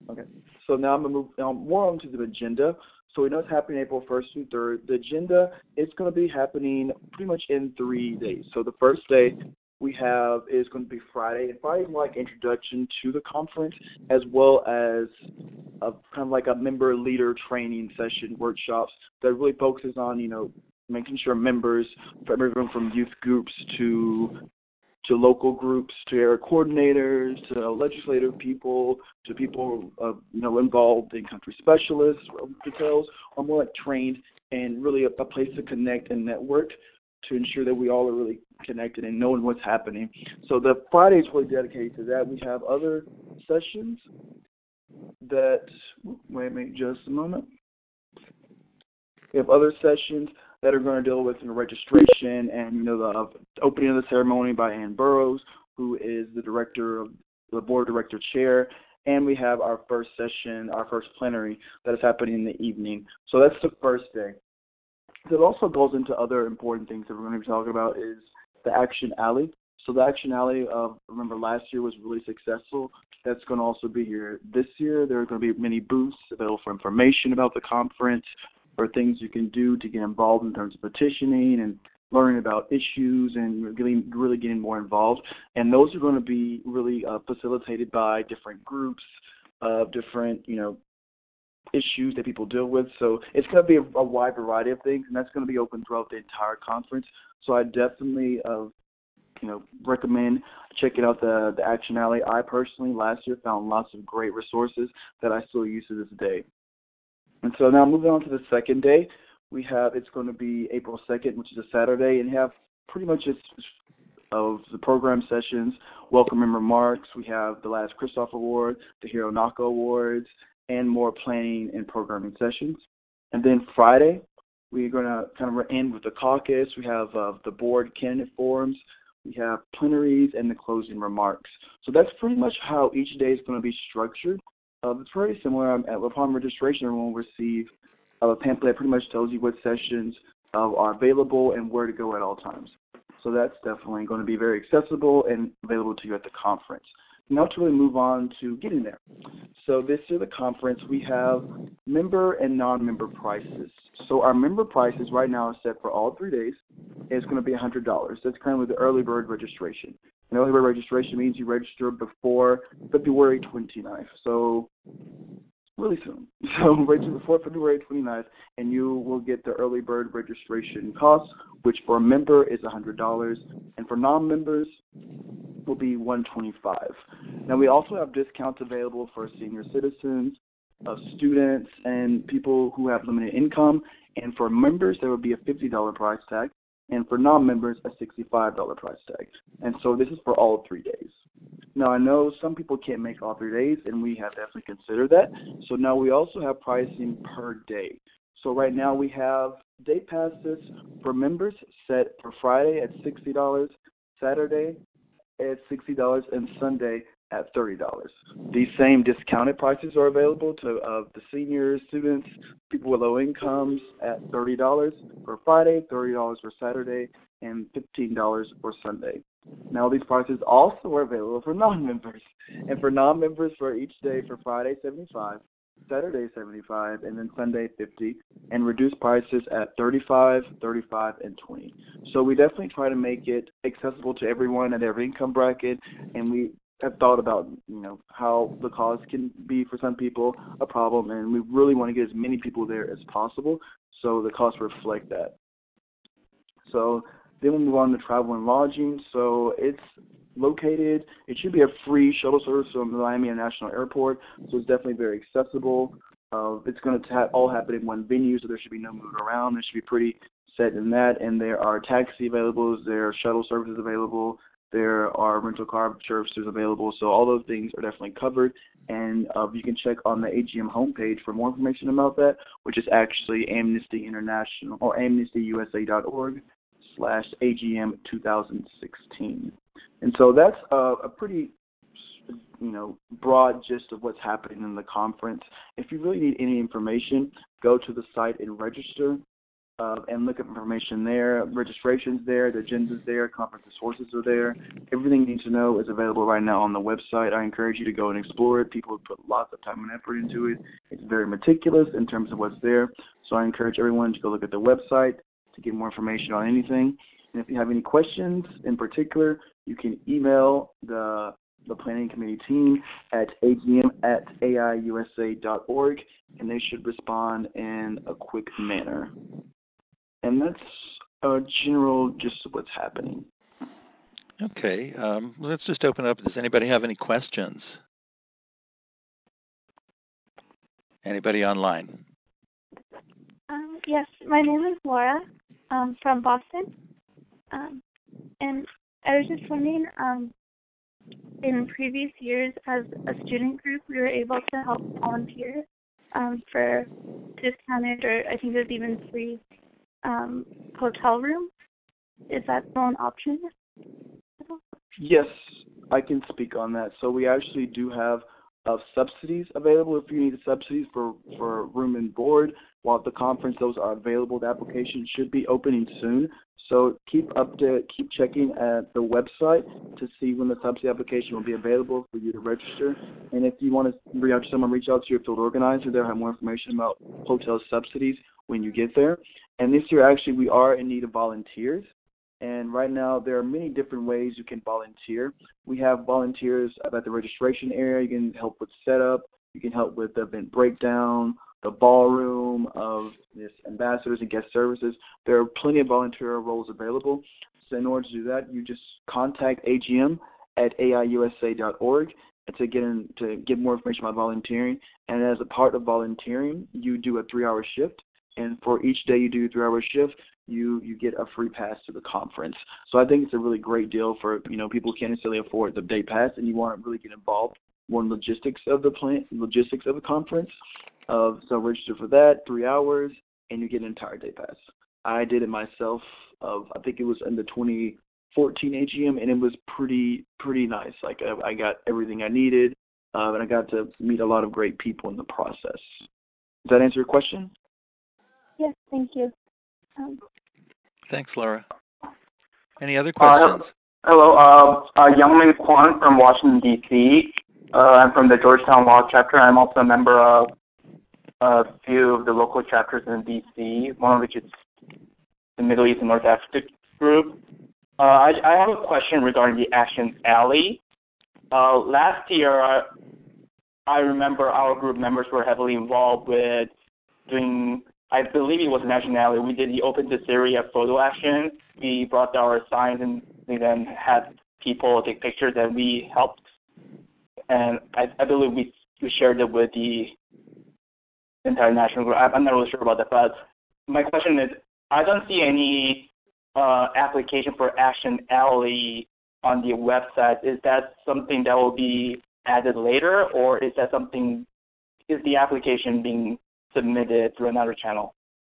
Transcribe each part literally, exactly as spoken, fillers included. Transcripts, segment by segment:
Okay. So now I'm going to move now more on to the agenda. So we know it's happening April first through third. The agenda is going to be happening pretty much in three days. So the first day we have is going to be Friday. And Friday is like introduction to the conference, as well as a, kind of like a member leader training session, workshops that really focuses on, you know, making sure members, from everyone from youth groups to to local groups, to area coordinators, to legislative people, to people uh, you know involved in country specialists, details, are more like trained and really a, a place to connect and network to ensure that we all are really connected and knowing what's happening. So the Friday is really dedicated to that. We have other sessions that, wait, wait just a moment. We have other sessions that are going to deal with you know, registration and you know the uh, opening of the ceremony by Ann Burroughs, who is the director of the board director chair, and we have our first session, our first plenary that is happening in the evening. So that's the first day. It also goes into other important things that we're going to be talking about is the Action Alley. So the Action Alley, uh, remember last year was really successful. That's going to also be here this year. There are going to be many booths available for information about the conference, or things you can do to get involved in terms of petitioning and learning about issues and getting, really getting more involved. And those are going to be really uh, facilitated by different groups of different, you know, issues that people deal with. So it's going to be a, a wide variety of things, and that's going to be open throughout the entire conference. So I definitely, uh, you know, recommend checking out the, the Action Alley. I personally last year found lots of great resources that I still use to this day. And so now moving on to the second day, we have, it's going to be April second, which is a Saturday, and have pretty much it's of the program sessions, welcome and remarks. We have the Laz Kristoff Award, the Hiro Naka Awards, and more planning and programming sessions. And then Friday, we're going to kind of end with the caucus. We have uh, the board candidate forums. We have plenaries and the closing remarks. So that's pretty much how each day is going to be structured. Uh, it's very similar. Um, upon registration, everyone will receive uh, a pamphlet that pretty much tells you what sessions uh, are available and where to go at all times. So that's definitely going to be very accessible and available to you at the conference. Now to really move on to getting there. So this year, the conference, we have member and non-member prices. So our member prices right now are set for all three days. It's going to be one hundred dollars. That's currently the early bird registration. And early bird registration means you register before February twenty-ninth. So really soon. So register before February twenty-ninth, and you will get the early bird registration cost, which for a member is one hundred dollars, and for non-members will be one hundred twenty-five dollars. Now we also have discounts available for senior citizens, uh, students, and people who have limited income. And for members, there will be a fifty dollar price tag, and for non-members, a sixty-five dollar price tag. And so this is for all three days. Now I know some people can't make all three days, and we have definitely considered that. So now we also have pricing per day. So right now we have day passes for members set for Friday at sixty dollars, Saturday at sixty dollars, and Sunday at thirty dollars. These same discounted prices are available to uh, the seniors, students, people with low incomes at thirty dollars for Friday, thirty dollars for Saturday, and fifteen dollars for Sunday. Now these prices also are available for non-members. And for non-members for each day, for Friday, seventy-five dollars, Saturday, seventy-five dollars, and then Sunday, fifty dollars, and reduced prices at thirty-five dollars, thirty-five dollars, and twenty dollars. So we definitely try to make it accessible to everyone at every income bracket, and we have thought about, you know, how the cost can be for some people a problem, and we really want to get as many people there as possible, so the costs reflect that. So then we move on to travel and lodging. So it's located, it should be a free shuttle service from the Miami International Airport, so it's definitely very accessible. Uh, it's going to all happen in one venue, so there should be no moving around. There should be pretty set in that, and there are taxi available, there are shuttle services available, there are rental car services available, so all those things are definitely covered. And uh, you can check on the A G M homepage for more information about that, which is actually Amnesty International or amnesty u s a dot org slash A G M two thousand sixteen. And so that's a, a pretty, you know, broad gist of what's happening in the conference. If you really need any information, go to the site and register. uh, and look up information there. Registration's there, the agenda's there, conference sources are there. Everything you need to know is available right now on the website. I encourage you to go and explore it. People have put lots of time and effort into it. It's very meticulous in terms of what's there. So I encourage everyone to go look at the website to get more information on anything. And if you have any questions in particular, you can email the the planning committee team at A G M at A I U S A dot org, and they should respond in a quick manner. And that's a general gist of what's happening. Okay, um, let's just open up. Does anybody have any questions? Anybody online? Um, yes, my name is Laura um, from Boston. Um, and I was just wondering, um, in previous years as a student group, we were able to help volunteer um, for discounted or I think it was even free um, hotel rooms. Is that still an option? Yes, I can speak on that. So we actually do have uh, subsidies available if you need subsidies for, for room and board. While at the conference, those are available. The application should be opening soon. So keep up to keep checking at the website to see when the subsidy application will be available for you to register. And if you want to reach out to someone, reach out to your field organizer. They'll have more information about hotel subsidies when you get there. And this year, actually, we are in need of volunteers. And right now, there are many different ways you can volunteer. We have volunteers at the registration area. You can help with setup. You can help with the event breakdown, the ballroom of this ambassadors and guest services. There are plenty of volunteer roles available. So in order to do that, you just contact A G M at A I U S A dot org to get in, to get more information about volunteering. And as a part of volunteering, you do a three-hour shift. And for each day you do a three-hour shift, you you get a free pass to the conference. So I think it's a really great deal for, you know, people who can't necessarily afford the day pass and you want to really get involved more in logistics of the plan, logistics of the conference. Uh, so register for that, three hours, and you get an entire day pass. I did it myself. Of I think it was in the twenty fourteen A G M, and it was pretty pretty nice. Like I, I got everything I needed, uh, and I got to meet a lot of great people in the process. Does that answer your question? Yes, thank you. Um, Thanks, Laura. Any other questions? Uh, hello, uh, uh, Youngmin Kwon from Washington, D C Uh, I'm from the Georgetown Law Chapter. I'm also a member of a few of the local chapters in D C, one of which is the Middle East and North Africa group. Uh, I, I have a question regarding the Action Alley. Uh, last year, I, I remember our group members were heavily involved with doing, I believe it was Action Alley. We did the Open to Syria photo action. We brought our signs and we then had people take pictures and we helped. And I, I believe we, we shared it with the entire national group. I'm not really sure about that, but my question is, I don't see any uh, application for Action Alley on the website. Is that something that will be added later, or is that something, is the application being submitted through another channel?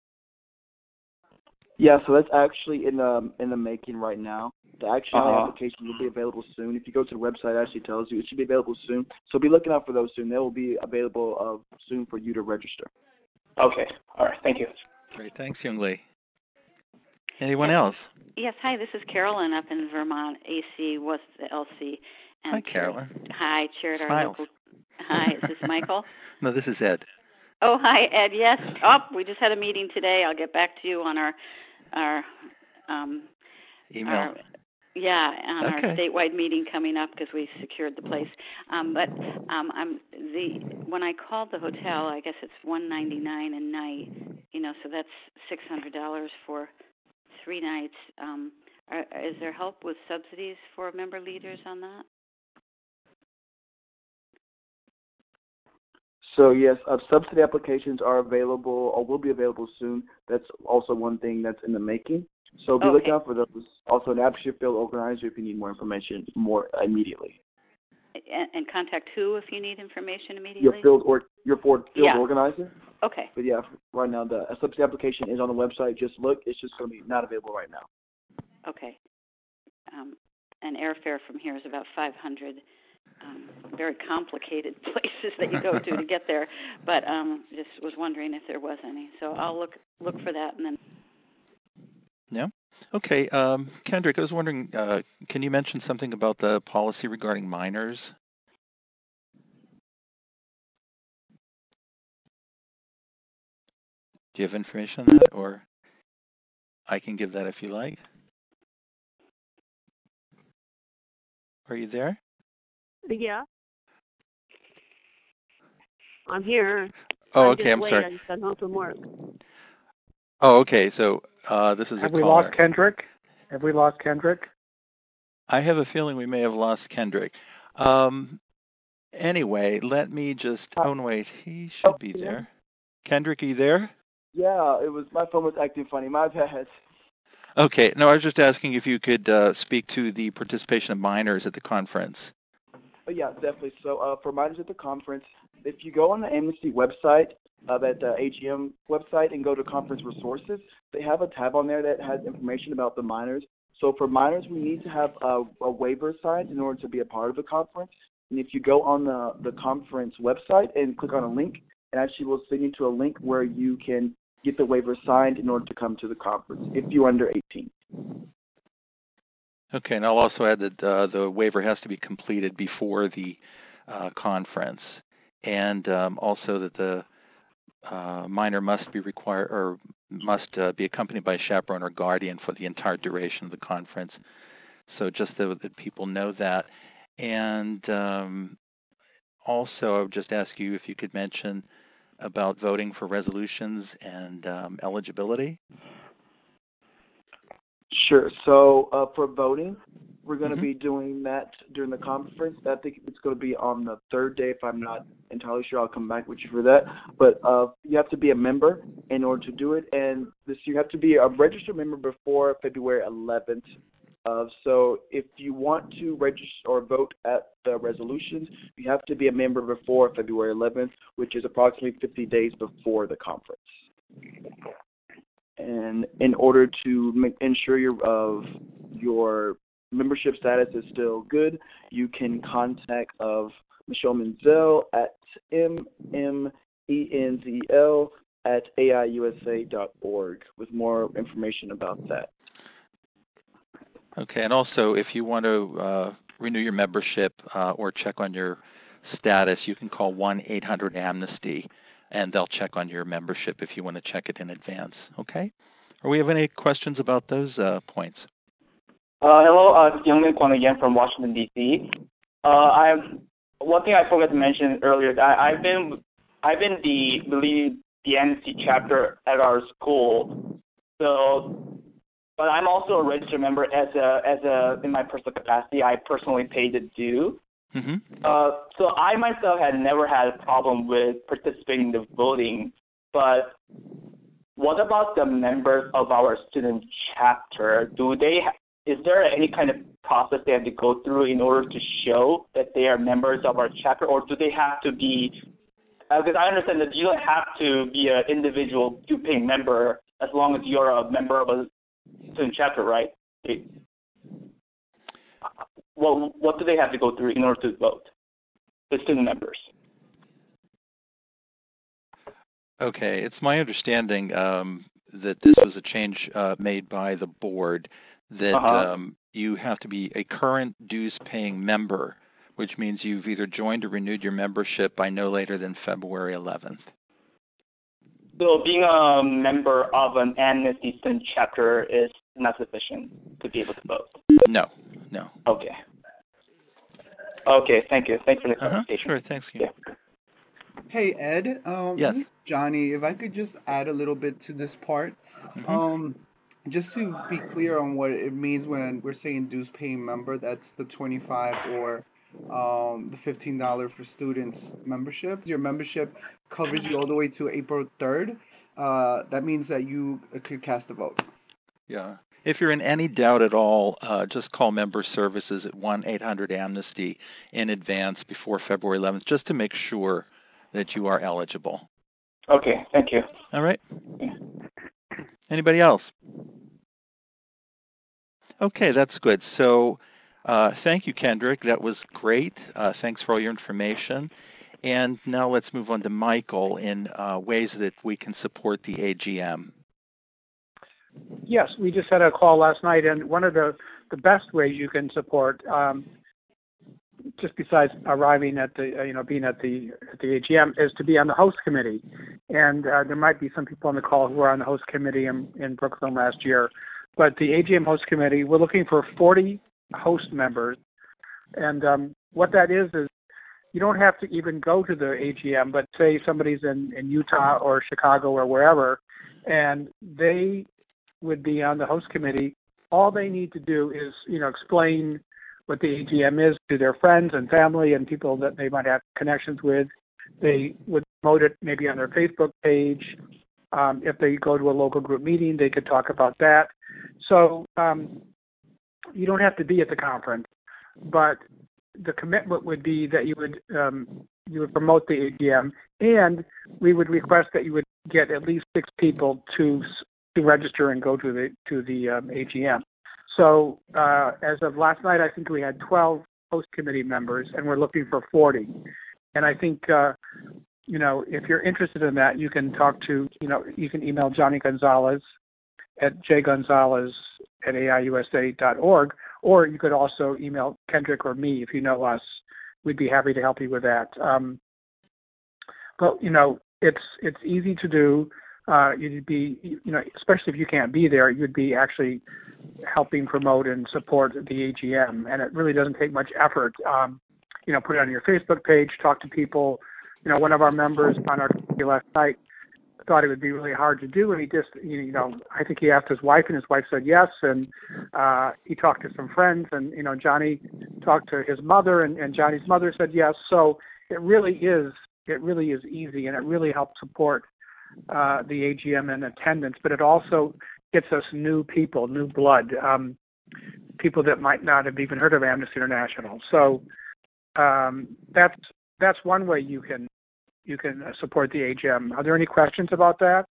Yeah, so that's actually in the in the making right now. The Action Alley Uh-huh. application will be available soon. If you go to the website, it actually tells you it should be available soon. So be looking out for those soon. They will be available uh, soon for you to register. Okay. All right. Thank you. Great. Thanks, Young Lee. Anyone Yes. else? Yes, hi, this is Carolyn up in Vermont. A C was the L C. And Hi, Carolyn. Chaired, hi, chaired our Smiles. local. Hi, is this Michael? No, this is Ed. Oh, hi, Ed. Yes. Oh, we just had a meeting today. I'll get back to you on our, our, um, Email. our, yeah, on Okay. our statewide meeting coming up because we secured the place. Um, but um, I'm the when I called the hotel, I guess it's one ninety-nine a night. You know, so that's six hundred dollars for three nights. Um, are, is there help with subsidies for member leaders on that? So yes, uh, subsidy applications are available or will be available soon. That's also one thing that's in the making. So be Okay. looking out for those. Also, an apprenticeship field organizer if you need more information more immediately. And, and contact who if you need information immediately? Your field or your field Yeah. organizer. Okay. But yeah, right now the a subsidy application is on the website. Just look. It's just going to be not available right now. Okay. Um, and airfare from here is about five hundred. Um, very complicated places that you go to to get there, but um, just was wondering if there was any. So I'll look look for that and then No? Okay. Um, Kendrick, I was wondering, uh, can you mention something about the policy regarding minors? Do you have information on that, or I can give that if you like? Are you there? Yeah, I'm here. Oh, I'm okay. just I'm late. sorry. I just got home from work. Oh, okay. So uh, this is a Have we caller. lost Kendrick? Have we lost Kendrick? I have a feeling we may have lost Kendrick. Um, anyway, let me just. Oh, no, wait. He should be there. Kendrick, are you there? Yeah, it was my phone was acting funny. My bad. Okay. No, I was just asking if you could uh, speak to the participation of minors at the conference. But yeah, definitely. So uh, for minors at the conference, if you go on the Amnesty website, uh, that uh, A G M website, and go to conference resources, they have a tab on there that has information about the minors. So for minors, we need to have a, a waiver signed in order to be a part of the conference. And if you go on the, the conference website and click on a link, it actually will send you to a link where you can get the waiver signed in order to come to the conference if you're under eighteen. Okay, and I'll also add that uh, the waiver has to be completed before the uh, conference, and um, also that the uh, minor must be required or must uh, be accompanied by a chaperone or guardian for the entire duration of the conference. So just so that people know that. And um, also, I would just ask you if you could mention about voting for resolutions and um, eligibility. Sure. So uh, for voting, we're going to Mm-hmm. be doing that during the conference. I think it's going to be on the third day. If I'm not entirely sure, I'll come back with you for that. But uh, you have to be a member in order to do it, and this you have to be a registered member before February eleventh. Uh, so if you want to register or vote at the resolutions, you have to be a member before February eleventh, which is approximately fifty days before the conference. And in order to make, ensure your of your membership status is still good, you can contact of Michelle Menzel at m m e n z l at a i u s a dot org with more information about that. Okay, and also if you want to uh, renew your membership uh, or check on your status, you can call one eight hundred amnesty, and they'll check on your membership if you want to check it in advance. Okay? Or we have any questions about those uh, points? Uh, hello, uh, Youngmin Kwon again from Washington, D C. Uh, I'm one thing I forgot to mention earlier. I, I've been I've been the believe the Amnesty chapter at our school. So, but I'm also a registered member as a as a in my personal capacity. I personally pay the due. Mm-hmm. Uh, so I myself had never had a problem with participating in the voting, but what about the members of our student chapter? Do they? Ha- is there any kind of process they have to go through in order to show that they are members of our chapter, or do they have to be? Because I understand that you don't have to be an individual due-paying member as long as you're a member of a student chapter, right? They, well, what do they have to go through in order to vote? The student members. Okay, it's my understanding um, that this was a change uh, made by the board that Uh-huh. um, you have to be a current dues-paying member, which means you've either joined or renewed your membership by no later than February eleventh. So being a member of an Amnesty student chapter is not sufficient to be able to vote? No, no. Okay. Okay, thank you. Thanks for the Uh-huh, clarification. sure, thanks. Yeah. Hey Ed, um, this Yes. is Johnny. If I could just add a little bit to this part, Mm-hmm. um, just to be clear on what it means when we're saying dues paying member, that's the twenty-five or um, the fifteen dollars for students membership. Your membership covers you all the way to April third. Uh, that means that you could cast a vote. Yeah. If you're in any doubt at all, uh, just call member services at one eight hundred amnesty in advance before February eleventh, just to make sure that you are eligible. Okay, thank you. All right. Yeah. Anybody else? Okay, that's good. So uh, thank you, Kendrick. That was great. Uh, thanks for all your information. And now let's move on to Michael in uh, ways that we can support the A G M. Yes, we just had a call last night, and one of the, the best ways you can support, um, just besides arriving at the, uh, you know, being at the at the A G M, is to be on the host committee. And uh, there might be some people on the call who are on the host committee in, in Brooklyn last year. But the A G M host committee, we're looking for forty host members. And um, what that is is you don't have to even go to the A G M, but say somebody's in, in Utah or Chicago or wherever, and they would be on the host committee. All they need to do is, you know, explain what the A G M is to their friends and family and people that they might have connections with. They would promote it maybe on their Facebook page. Um, if they go to a local group meeting, they could talk about that. So um, you don't have to be at the conference, but the commitment would be that you would um, you would promote the A G M, and we would request that you would get at least six people to to register and go to the to the um, A G M. So uh, as of last night, I think we had twelve host committee members, and we're looking for forty. And I think uh, you know, if you're interested in that, you can talk to, you know, you can email Johnny Gonzalez at jgonzalez at A I U S A dot org, or you could also email Kendrick or me if you know us. We'd be happy to help you with that. Um, but, you know, it's it's easy to do. Uh, you'd be, you know, especially if you can't be there, you'd be actually helping promote and support the A G M, and it really doesn't take much effort. Um, you know, put it on your Facebook page, talk to people. You know, one of our members on our committee last night thought it would be really hard to do, and he just, you know, I think he asked his wife, and his wife said yes, and uh, he talked to some friends, and, you know, Johnny talked to his mother, and, and Johnny's mother said yes. So it really is, it really is easy, and it really helps support uh, the A G M in attendance, but it also gets us new people, new blood, um, people that might not have even heard of Amnesty International. So um, that's that's one way you can you can support the A G M. Are there any questions about that?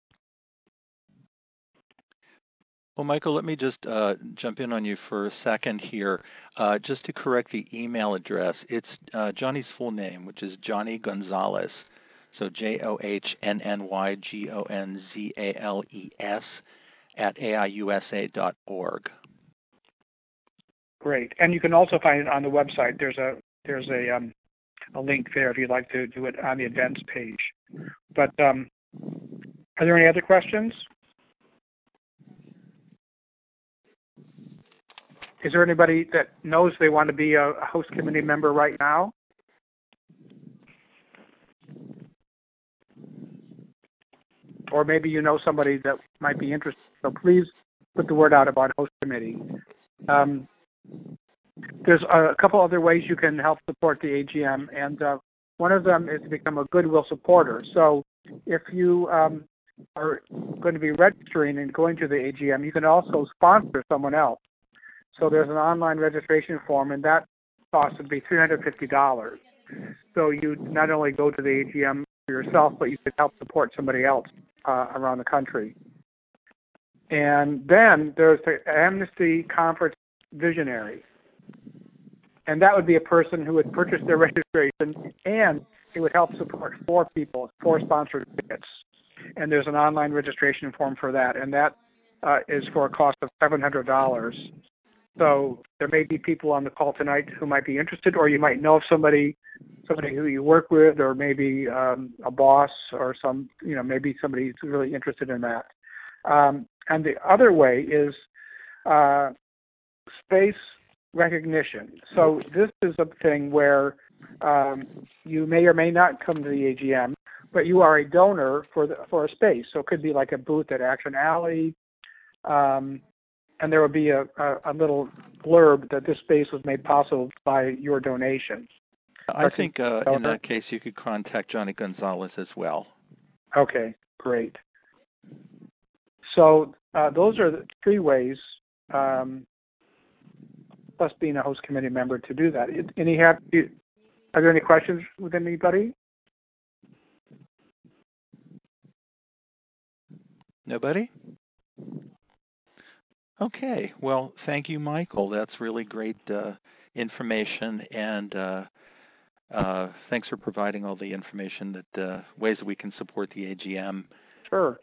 Well, Michael, let me just uh, jump in on you for a second here. Uh, just to correct the email address, it's uh, Johnny's full name, which is Johnny Gonzalez. So J O H N N Y G O N Z A L E S at A I U S A dot org. Great. And you can also find it on the website. There's a there's a um, a link there if you'd like to do it on the events page. But um, are there any other questions? Is there anybody that knows they want to be a host committee member right now? Or maybe you know somebody that might be interested. So please put the word out about host committee. Um, there's a couple other ways you can help support the A G M, and uh, one of them is to become a Goodwill supporter. So if you um, are going to be registering and going to the A G M, you can also sponsor someone else. So there's an online registration form, and that cost would be three hundred fifty dollars. So you not only go to the A G M for yourself, but you could help support somebody else uh, around the country. And then there's the Amnesty Conference Visionary. And that would be a person who would purchase their registration, and it would help support four people, four sponsored tickets. And there's an online registration form for that, and that uh, is for a cost of seven hundred dollars. So there may be people on the call tonight who might be interested, or you might know of somebody, somebody who you work with, or maybe um, a boss, or some, you know, maybe somebody who's really interested in that. Um, and the other way is uh, space recognition. So this is a thing where um, you may or may not come to the A G M, but you are a donor for the, for a space. So it could be like a booth at Action Alley. Um, and there will be a, a, a little blurb that this space was made possible by your donation. I think uh, in that case you could contact Johnny Gonzalez as well. Okay, great. So uh, those are the three ways, um, plus being a host committee member, to do that. Any have, are there any questions with anybody? Nobody? Okay, well, thank you, Michael. That's really great uh, information, and uh, uh, thanks for providing all the information that uh, ways that we can support the A G M. Sure.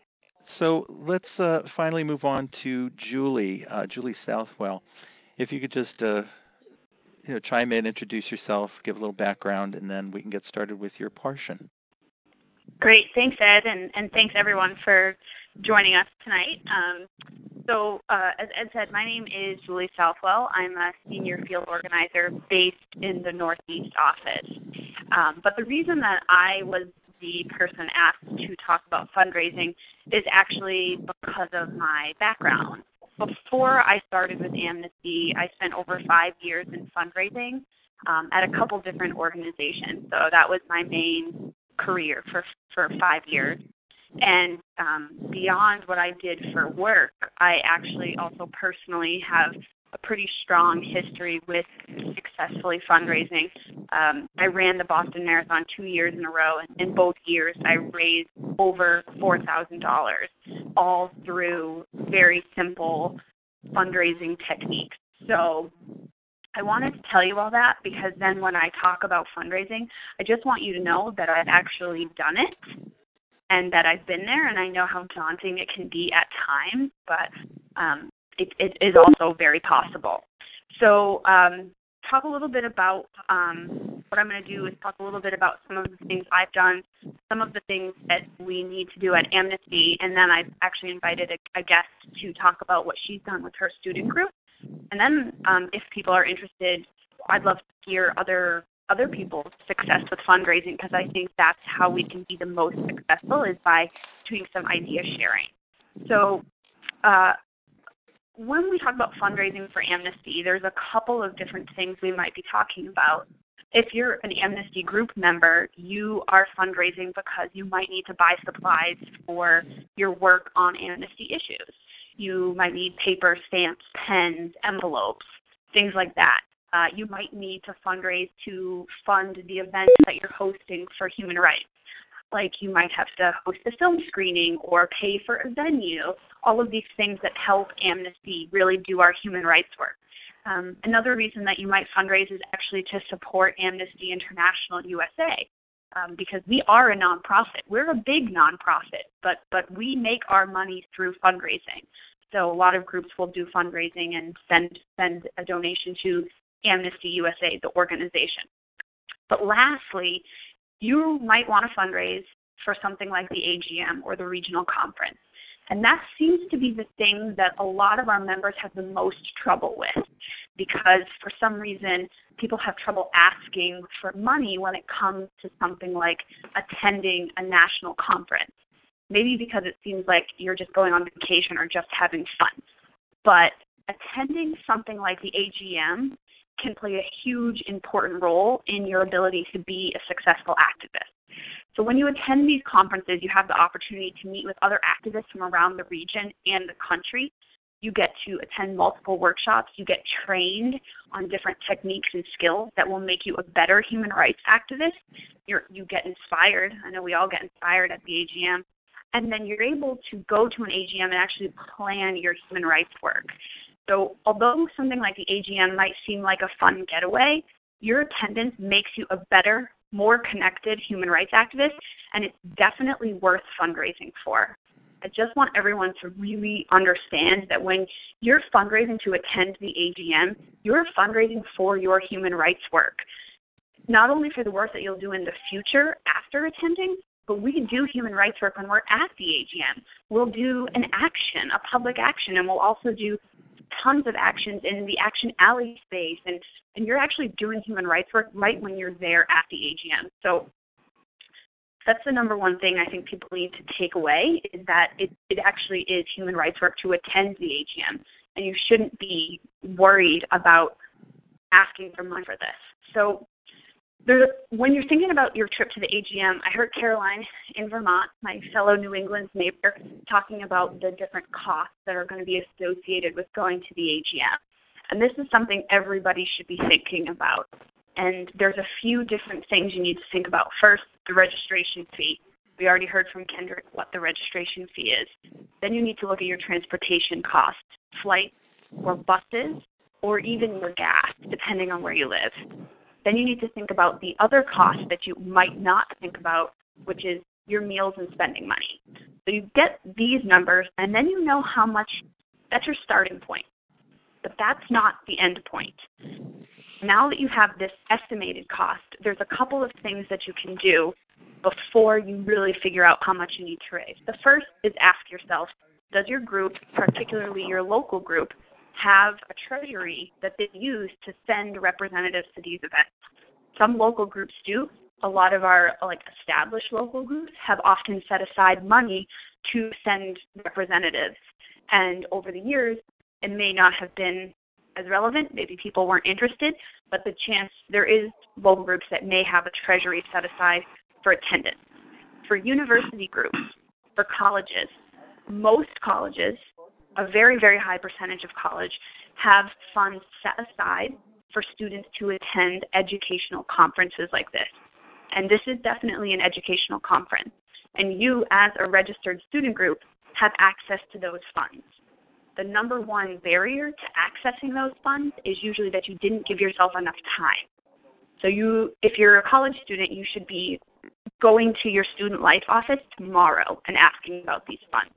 So let's uh, finally move on to Julie, uh, Julie Southwell. If you could just uh, you know, chime in, introduce yourself, give a little background, and then we can get started with your portion. Great. Thanks, Ed, and, and thanks, everyone, for joining us tonight. Um, so, uh, as Ed said, my name is Julie Southwell. I'm a senior field organizer based in the Northeast office. Um, but the reason that I was the person asked to talk about fundraising is actually because of my background. Before I started with Amnesty, I spent over five years in fundraising um, at a couple different organizations. So that was my main career for, for five years. And um, beyond what I did for work, I actually also personally have a pretty strong history with successfully fundraising. Um, I ran the Boston Marathon two years in a row, and in both years I raised over four thousand dollars, all through very simple fundraising techniques. So I wanted to tell you all that because then when I talk about fundraising, I just want you to know that I've actually done it and that I've been there, and I know how daunting it can be at times, but um, it, it is also very possible. So um, talk a little bit about, um, what I'm going to do is talk a little bit about some of the things I've done, some of the things that we need to do at Amnesty, and then I've actually invited a, a guest to talk about what she's done with her student group. And then um, if people are interested, I'd love to hear other other people's success with fundraising, because I think that's how we can be the most successful, is by doing some idea sharing. So uh, when we talk about fundraising for Amnesty, there's a couple of different things we might be talking about. If you're an Amnesty group member, you are fundraising because you might need to buy supplies for your work on Amnesty issues. You might need paper, stamps, pens, envelopes, things like that. Uh, you might need to fundraise to fund the events that you're hosting for human rights. Like you might have to host a film screening or pay for a venue, all of these things that help Amnesty really do our human rights work. Um, another reason that you might fundraise is actually to support Amnesty International U S A, um, because we are a nonprofit. We're a big nonprofit, but, but we make our money through fundraising. So a lot of groups will do fundraising and send, send a donation to Amnesty U S A, the organization. But lastly, you might want to fundraise for something like the A G M or the regional conference. And that seems to be the thing that a lot of our members have the most trouble with, because for some reason people have trouble asking for money when it comes to something like attending a national conference. Maybe because it seems like you're just going on vacation or just having fun. But attending something like the A G M can play a huge, important role in your ability to be a successful activist. So when you attend these conferences, you have the opportunity to meet with other activists from around the region and the country. You get to attend multiple workshops. You get trained on different techniques and skills that will make you a better human rights activist. You're, you get inspired. I know we all get inspired at the A G M. And then you're able to go to an A G M and actually plan your human rights work. So although something like the A G M might seem like a fun getaway, your attendance makes you a better, more connected human rights activist, and it's definitely worth fundraising for. I just want everyone to really understand that when you're fundraising to attend the A G M, you're fundraising for your human rights work. Not only for the work that you'll do in the future after attending, but we do human rights work when we're at the A G M. We'll do an action, a public action, and we'll also do tons of actions in the Action Alley space, and, and you're actually doing human rights work right when you're there at the A G M. So that's the number one thing I think people need to take away, is that it, it actually is human rights work to attend the A G M, and you shouldn't be worried about asking for money for this. So There, when you're thinking about your trip to the A G M, I heard Caroline in Vermont, my fellow New England neighbor, talking about the different costs that are going to be associated with going to the A G M. And this is something everybody should be thinking about. And there's a few different things you need to think about. First, the registration fee. We already heard from Kendrick what the registration fee is. Then you need to look at your transportation costs, flights or buses, or even your gas, depending on where you live. Then you need to think about the other costs that you might not think about, which is your meals and spending money. So you get these numbers, and then you know how much, that's your starting point. But that's not the end point. Now that you have this estimated cost, there's a couple of things that you can do before you really figure out how much you need to raise. The first is ask yourself, does your group, particularly your local group, have a treasury that they use to send representatives to these events? Some local groups do. A lot of our like established local groups have often set aside money to send representatives. And over the years, it may not have been as relevant. Maybe people weren't interested, but the chance there is local groups that may have a treasury set aside for attendance. For university groups, for colleges, most colleges, a very, very high percentage of college, have funds set aside for students to attend educational conferences like this. And this is definitely an educational conference. And you, as a registered student group, have access to those funds. The number one barrier to accessing those funds is usually that you didn't give yourself enough time. So you, if you're a college student, you should be going to your student life office tomorrow and asking about these funds.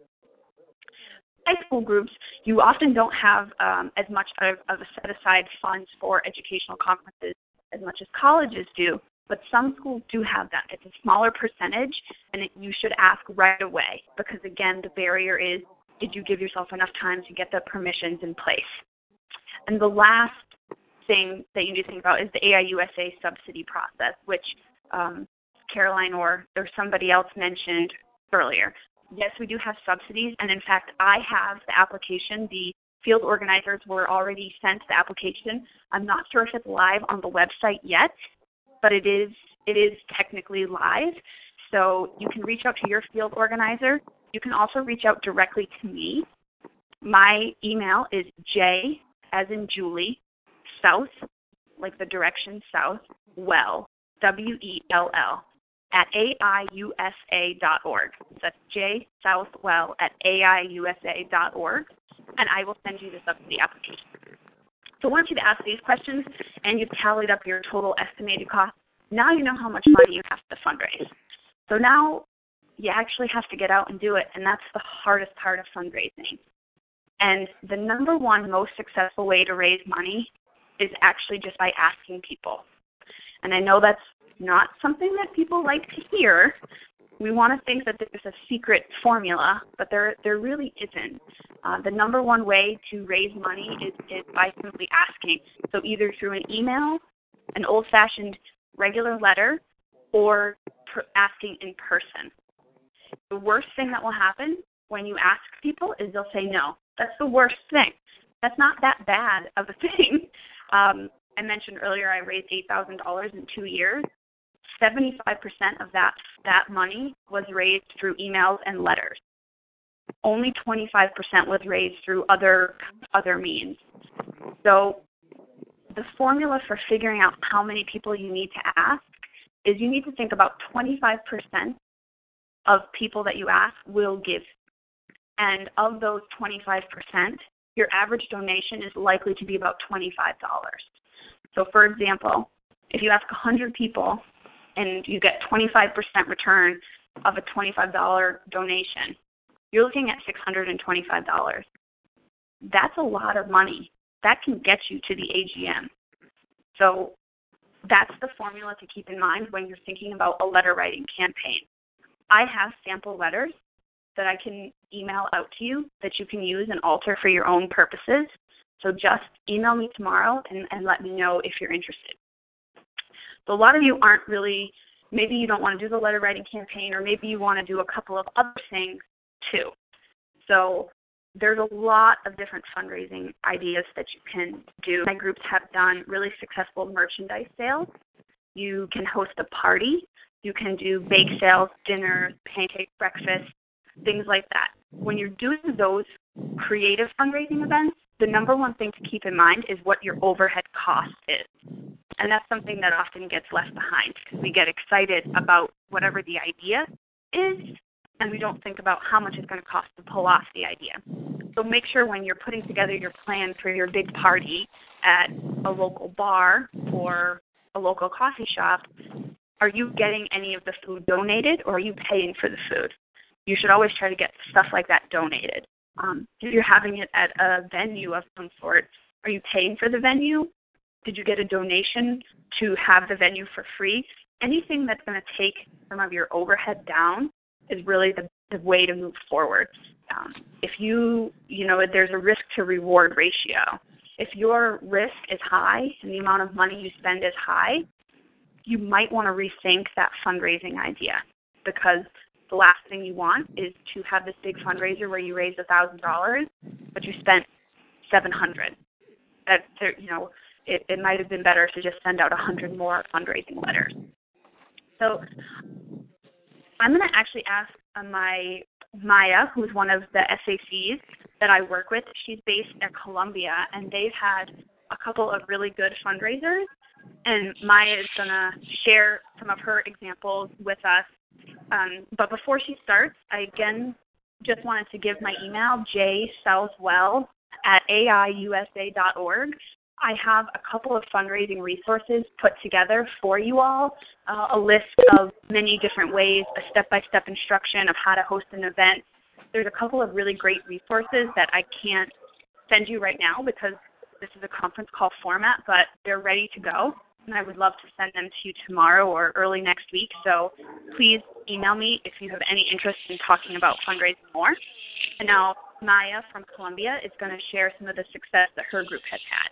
High school groups, you often don't have um, as much of, of a set-aside funds for educational conferences as much as colleges do, but some schools do have that. It's a smaller percentage, and it, you should ask right away because, again, the barrier is, did you give yourself enough time to get the permissions in place? And the last thing that you need to think about is the A I U S A subsidy process, which um, Caroline or, or somebody else mentioned earlier. Yes, we do have subsidies, and in fact, I have the application. The field organizers were already sent the application. I'm not sure if it's live on the website yet, but it is, it is technically live. So you can reach out to your field organizer. You can also reach out directly to me. My email is J, as in Julie, South, like the direction south, well, W E L L, at A I U S A dot org. That's J Southwell at A I U S A dot org, and I will send you the subsidy application. So once you've asked these questions and you've tallied up your total estimated cost, now you know how much money you have to fundraise. So now you actually have to get out and do it, and that's the hardest part of fundraising. And the number one most successful way to raise money is actually just by asking people. And I know that's not something that people like to hear. We want to think that there's a secret formula, but there, there really isn't. Uh, the number one way to raise money is, is by simply asking. So either through an email, an old-fashioned regular letter, or per asking in person. The worst thing that will happen when you ask people is they'll say no. That's the worst thing. That's not that bad of a thing. Um, I mentioned earlier I raised eight thousand dollars in two years. seventy-five percent of that, that money was raised through emails and letters. Only twenty-five percent was raised through other, other means. So the formula for figuring out how many people you need to ask is you need to think about twenty-five percent of people that you ask will give. And of those twenty-five percent, your average donation is likely to be about twenty-five dollars. So for example, if you ask one hundred people and you get twenty-five percent return of a twenty-five dollar donation, you're looking at six hundred twenty-five dollars. That's a lot of money. That can get you to the A G M. So that's the formula to keep in mind when you're thinking about a letter writing campaign. I have sample letters that I can email out to you that you can use and alter for your own purposes. So just email me tomorrow and, and let me know if you're interested. So a lot of you aren't really, maybe you don't want to do the letter writing campaign, or maybe you want to do a couple of other things too. So there's a lot of different fundraising ideas that you can do. My groups have done really successful merchandise sales. You can host a party. You can do bake sales, dinners, pancake breakfast, things like that. When you're doing those creative fundraising events, the number one thing to keep in mind is what your overhead cost is. And that's something that often gets left behind because we get excited about whatever the idea is, and we don't think about how much it's going to cost to pull off the idea. So make sure when you're putting together your plan for your big party at a local bar or a local coffee shop, are you getting any of the food donated, or are you paying for the food? you should always try to get stuff like that donated. Um, if you're having it at a venue of some sort, are you paying for the venue? Did you get a donation to have the venue for free? Anything that's going to take some of your overhead down is really the, the way to move forward. Um, if you, you know, there's a risk to reward ratio. If your risk is high and the amount of money you spend is high, you might want to rethink that fundraising idea, because the last thing you want is to have this big fundraiser where you raise one thousand dollars, but you spent seven hundred dollars. That, you know, it, it might have been better to just send out one hundred more fundraising letters. So I'm going to actually ask uh, my Maya, who's one of the S A Cs that I work with. She's based at Columbia, and they've had a couple of really good fundraisers. And Maya is going to share some of her examples with us. Um, but before she starts, I again just wanted to give my email, j southwell at a i u s a dot org. I have a couple of fundraising resources put together for you all, uh, a list of many different ways, a step-by-step instruction of how to host an event. There's a couple of really great resources that I can't send you right now because this is a conference call format, but they're ready to go, and I would love to send them to you tomorrow or early next week. So please email me if you have any interest in talking about fundraising more. And now Maya from Columbia is going to share some of the success that her group has had.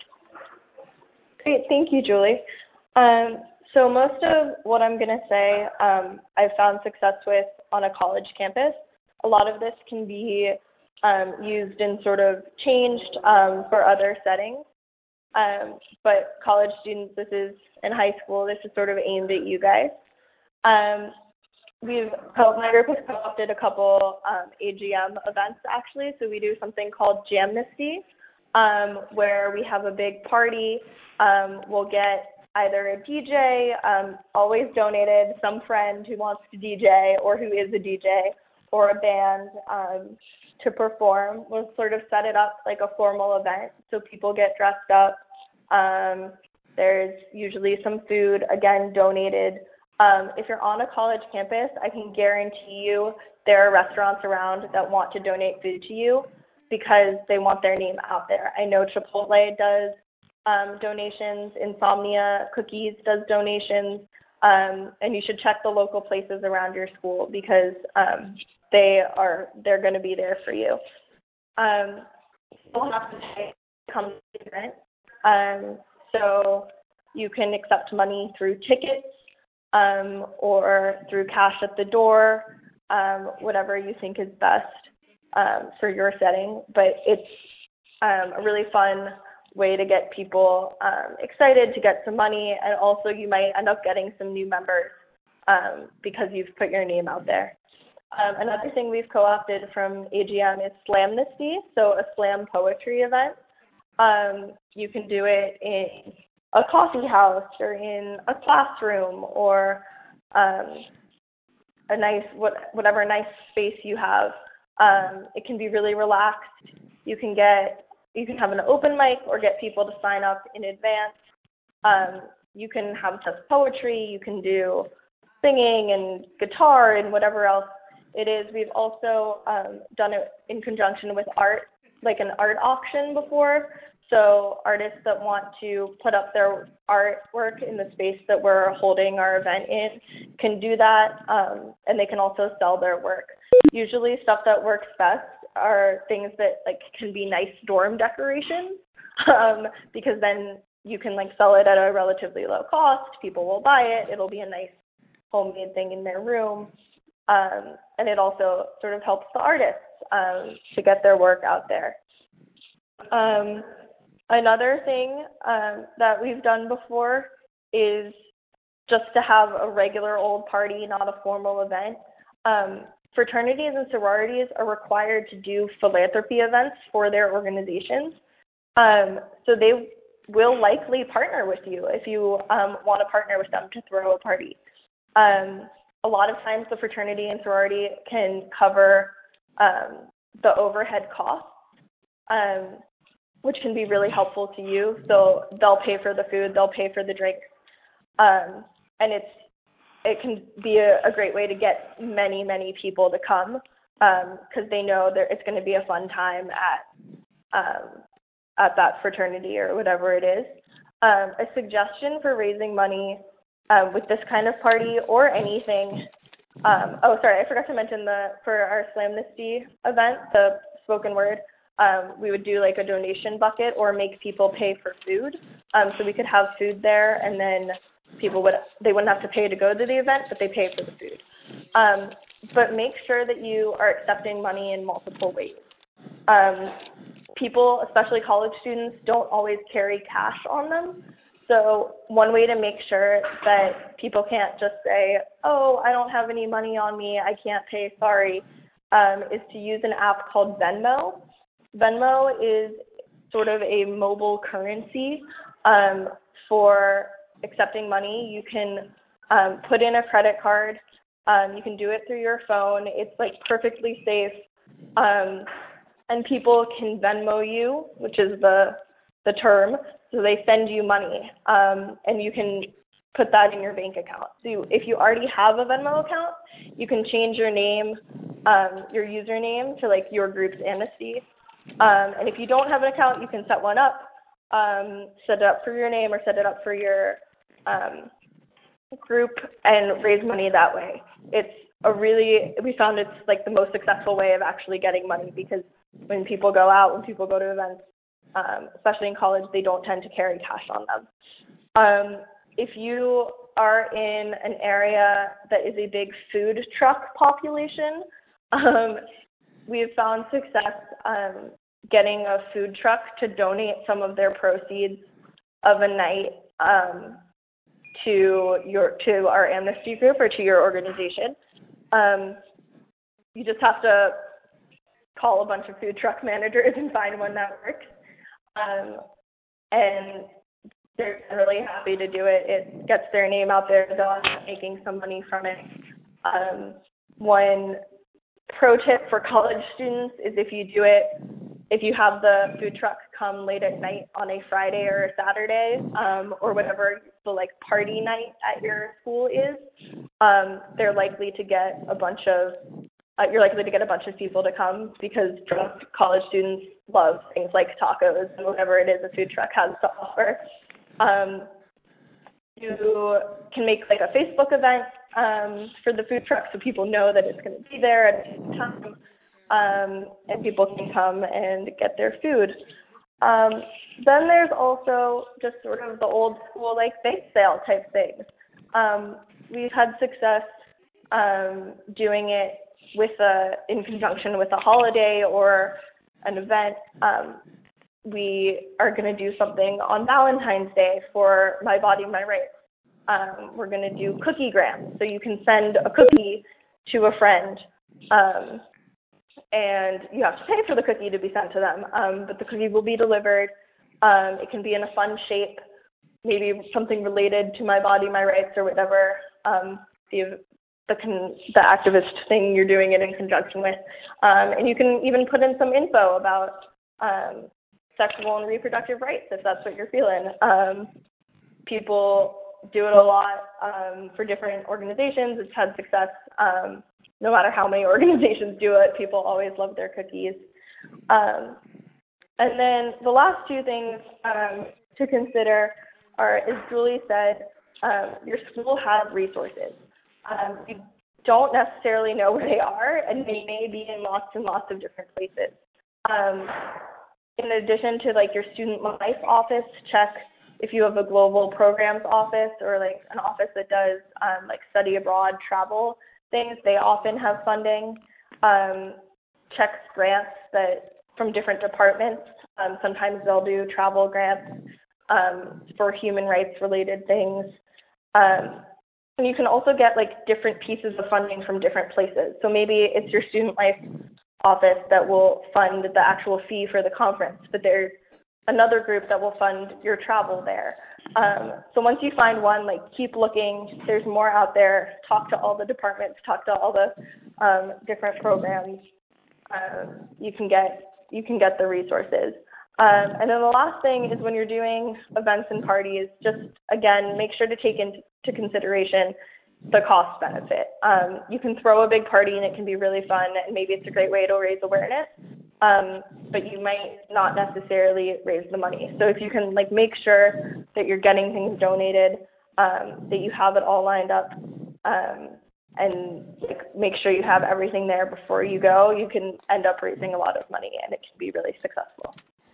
Great, thank you, Julie. Um, so most of what I'm going to say um, I've found success with on a college campus. A lot of this can be um, used and sort of changed um, for other settings. Um, but college students, this is in high school, this is sort of aimed at you guys. Um, we've, my group has co-opted a couple um, A G M events actually, so we do something called Jamnesty, um, where we have a big party. Um, we'll get either a D J, um, always donated, some friend who wants to D J or who is a D J, or a band um, to perform. We'll sort of set it up like a formal event so people get dressed up. Um, there's usually some food, again, donated. Um, if you're on a college campus, I can guarantee you there are restaurants around that want to donate food to you because they want their name out there. I know Chipotle does um, donations, Insomnia Cookies does donations, um, and you should check the local places around your school because um, they are, they're going to be there for you. Um, you'll have to pay to come to the event. Um, so you can accept money through tickets um, or through cash at the door, um, whatever you think is best um, for your setting. But it's um, a really fun way to get people um, excited to get some money, and also you might end up getting some new members um, because you've put your name out there. Um, another thing we've co-opted from A G M is Slamnesty, so a slam poetry event. Um, you can do it in a coffee house or in a classroom or um, a nice, what, whatever nice space you have. Um, it can be really relaxed. You can get, you can have an open mic or get people to sign up in advance. Um, you can have just poetry. You can do singing and guitar and whatever else it is. We've also um, done it in conjunction with art, like an art auction before. So artists that want to put up their artwork in the space that we're holding our event in can do that, um, and they can also sell their work. Usually stuff that works best are things that like can be nice dorm decorations, um, because then you can like sell it at a relatively low cost. People will buy it. It'll be a nice homemade thing in their room, um, and it also sort of helps the artists um, to get their work out there. Um, Another thing um, that we've done before is just to have a regular old party, not a formal event. Um, fraternities and sororities are required to do philanthropy events for their organizations. Um, so they will likely partner with you if you um, want to partner with them to throw a party. Um, a lot of times the fraternity and sorority can cover um, the overhead costs. Um, which can be really helpful to you. So they'll pay for the food, they'll pay for the drinks, um, and it's it can be a, a great way to get many, many people to come. because um, they know that it's going to be a fun time at um, at that fraternity or whatever it is. Um, a suggestion for raising money um, with this kind of party or anything. Um, oh, sorry, I forgot to mention the for our Slamnesty event, the spoken word. Um, we would do like a donation bucket or make people pay for food. Um, so we could have food there, and then people would they wouldn't have to pay to go to the event, but they pay for the food. Um, but make sure that you are accepting money in multiple ways. Um, people, especially college students, don't always carry cash on them. So one way to make sure that people can't just say, oh, I don't have any money on me, I can't pay, sorry, um, is to use an app called Venmo. Venmo is sort of a mobile currency um, for accepting money. You can um, put in a credit card. Um, you can do it through your phone. It's like perfectly safe. Um, and people can Venmo you, which is the, the term. So they send you money, um, and you can put that in your bank account. So you, if you already have a Venmo account, you can change your name, um, your username to like your group's Amnesty. Um, and if you don't have an account, you can set one up, um, set it up for your name or set it up for your um, group and raise money that way. It's a really, we found it's like the most successful way of actually getting money, because when people go out, when people go to events, um, especially in college, they don't tend to carry cash on them. Um, if you are in an area that is a big food truck population, um, we have found success um, getting a food truck to donate some of their proceeds of a night um, to your to our Amnesty group or to your organization. Um, you just have to call a bunch of food truck managers and find one that works. Um, and they're really happy to do it. It gets their name out there. They'll end up making some money from it. Um, one pro tip for college students is if you do it, if you have the food truck come late at night on a Friday or a Saturday, um, or whatever the like party night at your school is, um, they're likely to get a bunch of, uh, you're likely to get a bunch of people to come, because drunk college students love things like tacos and whatever it is a food truck has to offer. Um, you can make like a Facebook event um, for the food truck so people know that it's going to be there at a time, um, and people can come and get their food. Um, then there's also just sort of the old school like bake sale type things. Um, we've had success um, doing it with a, in conjunction with a holiday or an event. Um, we are going to do something on Valentine's Day for My Body, My Rights. Um, we're going to do cookie grams, so you can send a cookie to a friend, um, and you have to pay for the cookie to be sent to them, um, but the cookie will be delivered. Um, it can be in a fun shape, maybe something related to My Body, My Rights, or whatever um, the, the, con the activist thing you're doing it in conjunction with. Um, and you can even put in some info about um, sexual and reproductive rights if that's what you're feeling. Um, people do it a lot um, for different organizations. It's had success. Um, no matter how many organizations do it, people always love their cookies. Um, and then the last two things um, to consider are, as Julie said, um, your school has resources. Um, you don't necessarily know where they are, and they may be in lots and lots of different places. Um, in addition to like your student life office, check if you have a global programs office or like an office that does um, like study abroad travel things. They often have funding. Um, check grants that from different departments. Um, sometimes they'll do travel grants um, for human rights related things. Um, and you can also get like different pieces of funding from different places. So maybe it's your student life office that will fund the actual fee for the conference, but there's another group that will fund your travel there. Um, so once you find one, like keep looking. There's more out there. Talk to all the departments. Talk to all the um, different programs. Uh, you can get you can get the resources. Um, and then the last thing is when you're doing events and parties, just again make sure to take into consideration the cost benefit. Um, you can throw a big party and it can be really fun, and maybe it's a great way to raise awareness, um, but you might not necessarily raise the money. So if you can like make sure that you're getting things donated, um, that you have it all lined up, um, and like, make sure you have everything there before you go, you can end up raising a lot of money, and it can be really successful.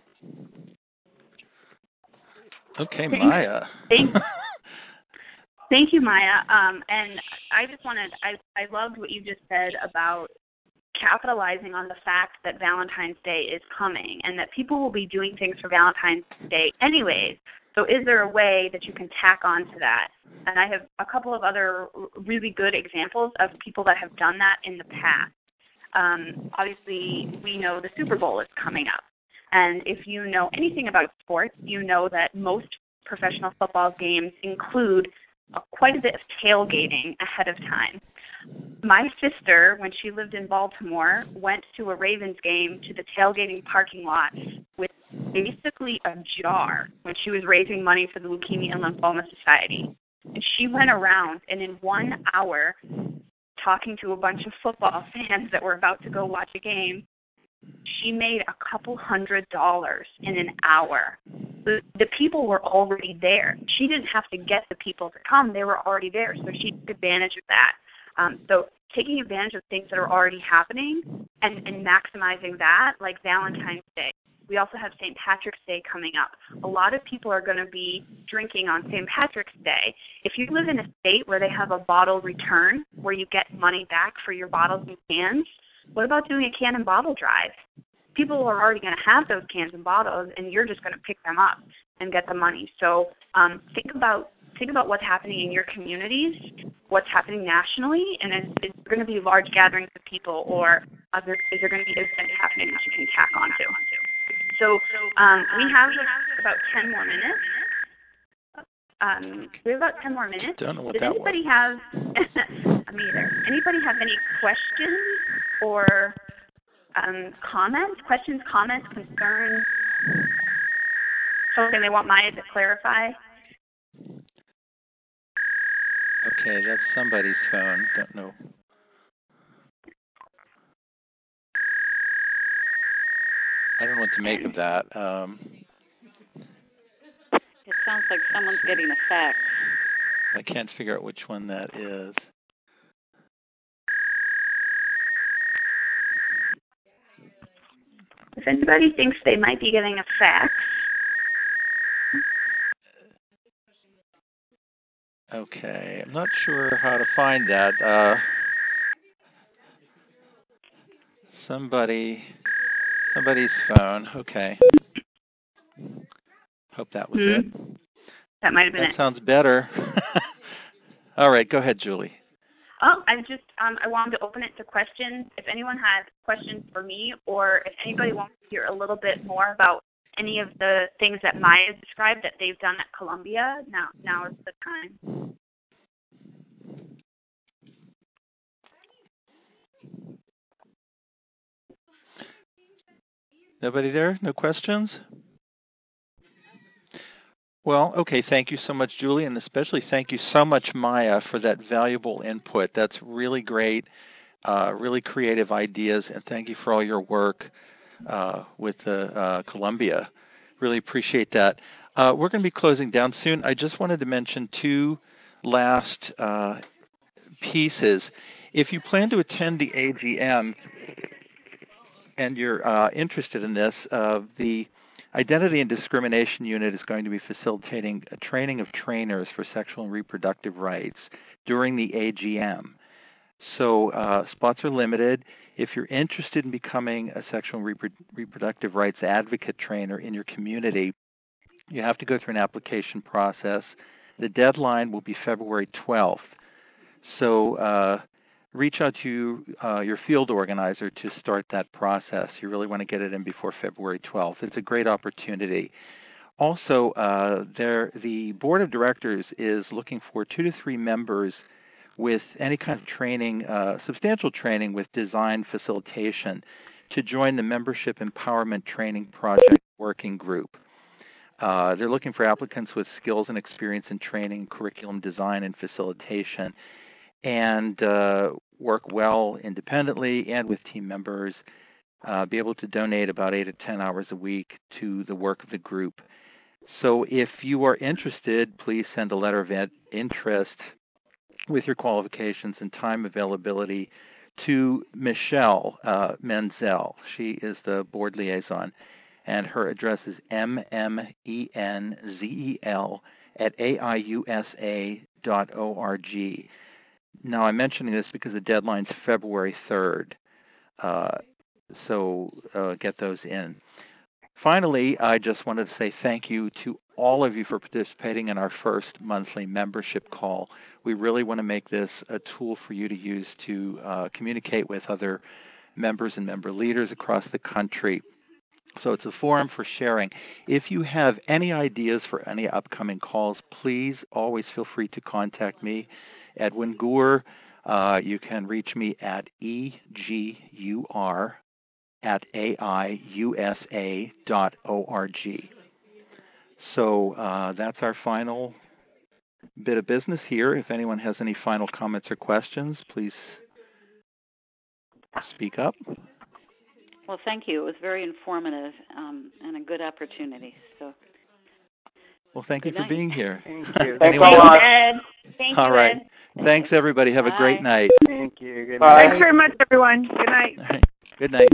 Okay, Maya. Thank, thank you, Maya. Um, and I just wanted, I, I loved what you just said about capitalizing on the fact that Valentine's Day is coming and that people will be doing things for Valentine's Day anyways. So is there a way that you can tack on to that? And I have a couple of other really good examples of people that have done that in the past. Um, obviously, we know the Super Bowl is coming up. And if you know anything about sports, you know that most professional football games include a, quite a bit of tailgating ahead of time. My sister, when she lived in Baltimore, went to a Ravens game to the tailgating parking lot with basically a jar when she was raising money for the Leukemia and Lymphoma Society. And she went around, and in one hour, talking to a bunch of football fans that were about to go watch a game, she made a couple hundred dollars in an hour. The, the people were already there. She didn't have to get the people to come. They were already there, so she took advantage of that. Um, so taking advantage of things that are already happening and, and maximizing that, like Valentine's Day. We also have Saint Patrick's Day coming up. A lot of people are going to be drinking on Saint Patrick's Day. If you live in a state where they have a bottle return, where you get money back for your bottles and cans, what about doing a can and bottle drive? People are already going to have those cans and bottles, and you're just going to pick them up and get the money. So um, think about think about what's happening in your communities, what's happening nationally, and is, is there going to be large gatherings of people, or are there, is there going to be events happening that you can tack onto? So um, we have about ten more minutes. Um, we have about ten more minutes. Don't know what Does that anybody was. have? Me either. Anybody have any questions or um, comments? Questions, comments, concerns? Something they want Maya to clarify? Okay, that's somebody's phone. Don't know. I don't know what to make of that. Um, It sounds like someone's getting a fax. I can't figure out which one that is. If anybody thinks they might be getting a fax. Okay, I'm not sure how to find that. Uh, somebody, somebody's phone. Okay. Hope that was Hmm. it. That might have been That it. sounds better. All right, go ahead, Julie. Oh, I just um, I wanted to open it to questions. If anyone has questions for me, or if anybody wants to hear a little bit more about any of the things that Maya described that they've done at Columbia, now now is the time. Nobody there? No questions? Well, okay, thank you so much, Julie, and especially thank you so much, Maya, for that valuable input. That's really great, uh, really creative ideas, and thank you for all your work uh, with the uh, Columbia. Really appreciate that. Uh, we're going to be closing down soon. I just wanted to mention two last uh, pieces. If you plan to attend the A G M and you're uh, interested in this, uh, the Identity and Discrimination Unit is going to be facilitating a training of trainers for sexual and reproductive rights during the A G M. So uh, spots are limited. If you're interested in becoming a sexual and repro- reproductive rights advocate trainer in your community, you have to go through an application process. The deadline will be February twelfth. So uh, reach out to uh, your field organizer to start that process. You really want to get it in before February twelfth. It's a great opportunity. Also, uh, there, the board of directors is looking for two to three members with any kind of training, uh, substantial training with design facilitation to join the Membership Empowerment Training Project Working Group. Uh, they're looking for applicants with skills and experience in training, curriculum design, and facilitation. and uh, work well independently and with team members, uh, be able to donate about eight to ten hours a week to the work of the group. So if you are interested, please send a letter of interest with your qualifications and time availability to Michelle uh, Menzel. She is the board liaison, and her address is m m e n z e l at a i u s a dot org. Now, I'm mentioning this because the deadline's February third, uh, so uh, get those in. Finally, I just wanted to say thank you to all of you for participating in our first monthly membership call. We really want to make this a tool for you to use to uh, communicate with other members and member leaders across the country. So it's a forum for sharing. If you have any ideas for any upcoming calls, please always feel free to contact me, Edwin Gour. Uh, you can reach me at E G U R at a i u s a dot org. So uh, that's our final bit of business here. If anyone has any final comments or questions, please speak up. Well, thank you. It was very informative um, and a good opportunity. So, well, thank good you for night. being here. Thank you. Thanks a Anyone? lot. Ed. Thank All you, right. Ed. Thanks, everybody. Have a great Bye. night. Thank you. Good Bye. night. Thanks very much, everyone. Good night. All right. Good night.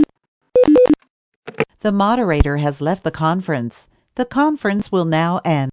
The moderator has left the conference. The conference will now end.